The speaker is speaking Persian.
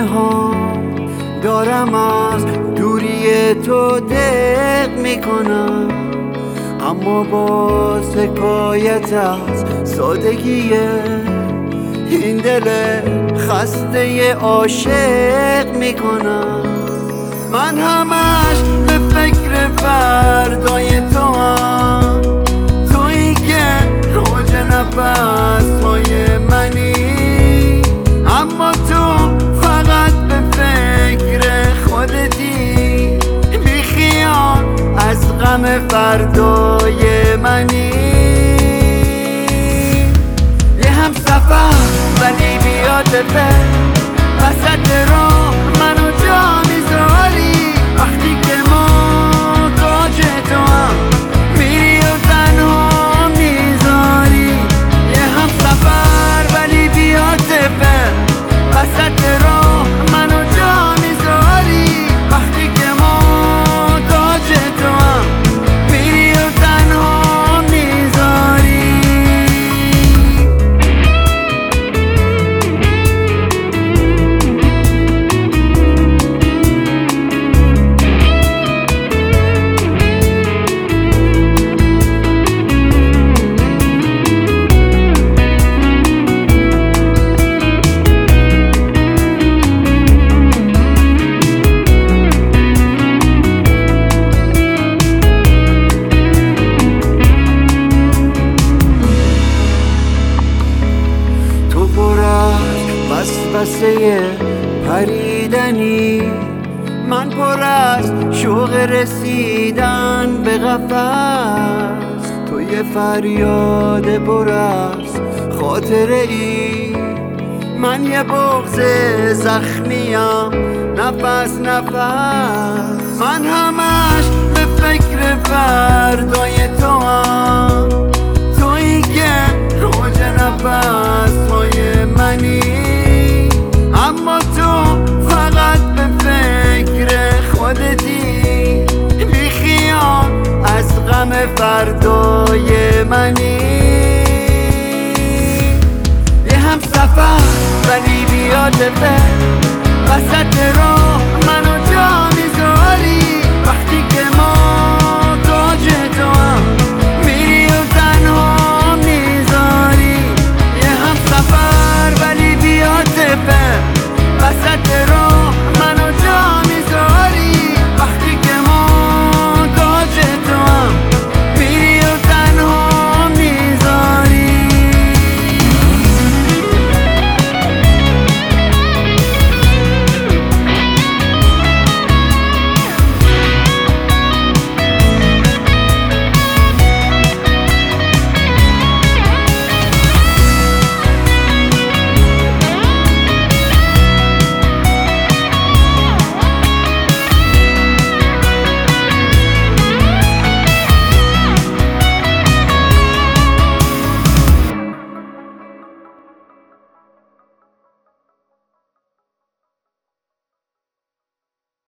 ها دارم از دوری تو دق میکنم، اما با حکایت از سادگی این دل خسته عاشق میکنم. من همش به فکر فردای تو هم، تویی که اوج نفس های منی، اما تو فقط به فکر خودتی، بی خیال از غم فردای منی. یه هم سفر ولی بیادته وسط راه منو جا میذاری، وقتی که محتاج تو هم میری و تنها میذاری. یه هم سفر ولی بیادته وسط راه منو جا میذاری، وقتی که محتاج تو هم میری و تنها میذاری. وسوسه پریدنی، من پر از شوق رسیدن به قفس، تو یه فریاد پر از خاطره ای، من یه بغض زخمیم نفس نفس. من همش به فکر فردای تو هم، تویی که اوج نفس های منی، اما تو فقط به فکر خودتی، بی خیال از غم فردای منی. یه هم سفر ولی بیادته